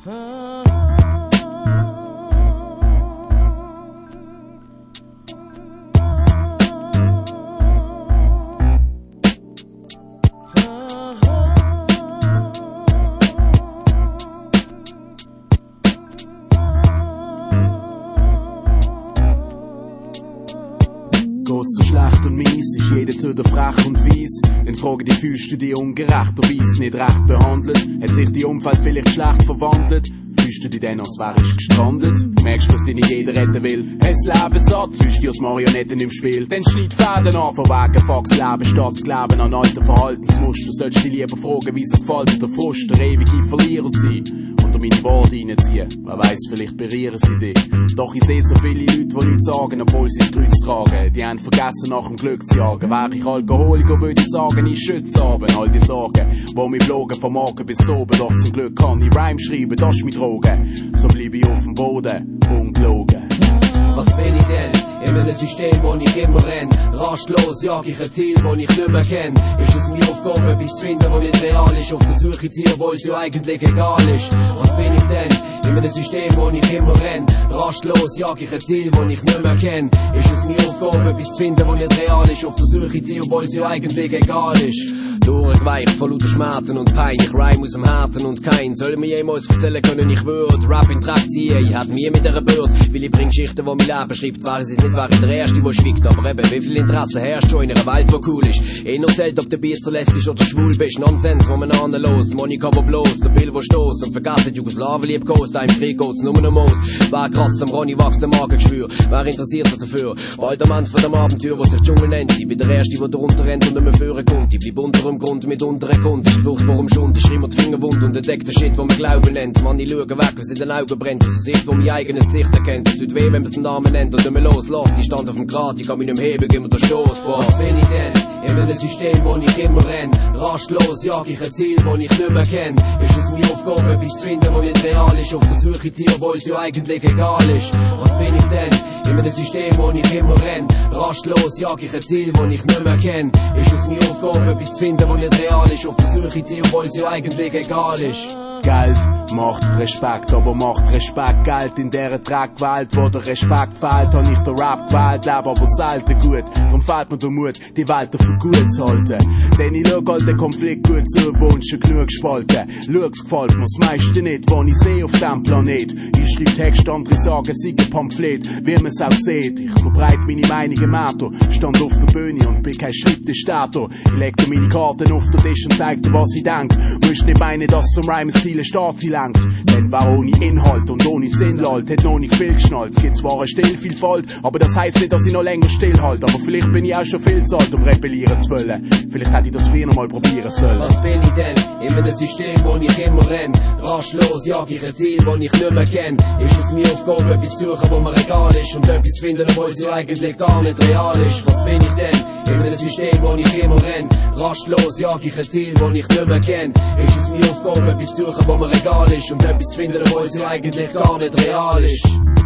Geht's dir schlecht und mies, ist jeder zu dir frech und fies, dann frage dich, fühlst du dich ungerechterweise nicht recht behandelt? Hat sich dein Umfeld vielleicht schlecht verwandelt? Fühlst du dich dann, als wärst du gestrandet? Merkst, dass dich nicht jeder retten will? Hast Leben satt, fühlst dich als Marionetten im Spiel? Dann schneid Fäden an, von wegen Fax Leben statt zu kleben an alten Verhaltensmustern. Sollst dich lieber fragen, wie es gefällt der Frust, der ewige Verlierer sein. Unter meine Worte reinziehen, wer weiss, vielleicht berühren sie dich. Doch ich sehe so viele Leute, die nichts sagen, obwohl sie das Kreuz tragen. Die haben vergessen, nach dem Glück zu jagen. Wäre ich Alkoholiker, würde ich sagen, ich schütze Abend. All die Sorgen, die mich blogen, vom Morgen bis zu oben. Doch zum Glück kann ich Rhyme schreiben, das ist mein Drogen. So bleib ich auf dem Boden, ungelogen. Was bin ich denn? In einem System, wo ich immer renn. Rastlos jag ich ein Ziel, wo ich nicht mehr kenn. Ist es meine Aufgabe, etwas zu finden, wo nicht real ist. Auf der Suche Ziel, wo es ja eigentlich egal ist. Was bin ich denn? In einem System, wo ich immer renn. Rastlos jag ich ein Ziel, wo ich nicht mehr kenn. Ist es meine Aufgabe, etwas zu finden, wo nicht real ist. Auf der Suche Ziel, wo es ja eigentlich egal ist. Durchweich vor lauter Schmerzen und Pein. Ich rhyme aus dem Herzen und kein soll mir jemals erzählen können, ich würde Rap in Dreck ziehen. Ich hätte mir mit dieser Bürde, weil ich bring Geschichten, die mein Leben schreibt. Wäre es nicht, wäre ich der Erste, der schwiegt. Aber eben, wie viel Interesse herrscht schon in einer Welt, die cool ist. Einer zählt, ob du Biester, lesbisch oder schwul bist. Nonsens, wo man anlässt. Monika, wo bloß, der Bill, wo stoßt. Und vergessen, Jugoslawien lieb Kost. Im Krieg geht's nur noch Moos. Wer kratzt am Ronny, wächst der Magengeschwür. Wer interessiert sich dafür? Alter Mann von dem Abenteuer, was sich Dschungel nennt. Ich bin der Erste, der drunter rennt und nicht mehr führen kommt. Ich bleib unter dem Grund mit unteren Grund. Ich flucht vor dem Schund, ich schrimm mir die Finger wund und entdeck den Shit, wo man Glauben nennt. Mann, ich schaue weg, was in den Augen brennt. Aus der Sicht, wo mein eigenes Gesicht erkennt. Es tut weh, wenn man den Namen nennt und nicht mehr loslässt. Ich stand auf dem Grat, ich kann mich nicht mehr heben, immer der Stoß. Was bin ich denn? In einem System, wo ich immer renn. Rastlos jag ich ein Ziel, wo ich nicht mehr kenn. Ist es meine Aufgabe, etwas zu finden, wo nicht real ist. Auf der Suche Ziel, wo es ja eigentlich egal ist. Was bin ich denn? In einem System, wo ich immer renn. Rastlos jag ich ein Ziel, wo ich nicht mehr kenn. Ist es meine Aufgabe, etwas zu finden, wo nicht real ist. Auf der Suche Ziel, wo es ja eigentlich egal ist. Geld macht Respekt, aber macht Respekt Geld in dieser Dreckwelt, wo der Respekt fehlt, hab ich den Rap gewählt, lebe aber selten gut, darum fehlt mir der Mut, die Welt für gut zu halten. Denn ich schau all den Konflikt gut zu, wunsch schon genug gespalten. Schau's, gefällt mir das meiste nicht, was ich sehe auf dem Planet. Ich schreib Text, andere sagen, sei ein Pamphlet, wie man's auch sieht. Ich verbreite meine Meinung im Auto, stand auf der Bühne und bin kein Schreibtischstator. Ich leg dir meine Karten auf den Tisch und zeig dir, was ich denk. Musst nicht meinen, dass zum Rhyme Ziel Staat sie lenkt. Denn wer ohne Inhalt und ohne Sinn lallt, hat noch nicht viel geschnallt. Es gibt zwar eine Stillvielfalt, aber das heisst nicht, dass ich noch länger stillhalte. Aber vielleicht bin ich auch schon viel zu alt, um rebellieren zu wollen. Vielleicht hätte ich das früher noch mal probieren sollen. Was bin ich denn? In einem System, wo ich immer renn. Rastlos jag ich ein Ziel, wo ich nicht mehr kenn. Ist es meine Aufgabe, etwas zu suchen, wo mir egal ist. Und etwas zu finden, obwohl es ja eigentlich gar nicht real ist. Was bin ich denn? In einem System, wo ich immer renn. Rastlos jag ich ein Ziel, wo ich nicht mehr kenn. Ist es meine Aufgabe, etwas zu suchen, wo mir egal ist. Und etwas zu finden, obwohl es ja eigentlich gar nicht real ist.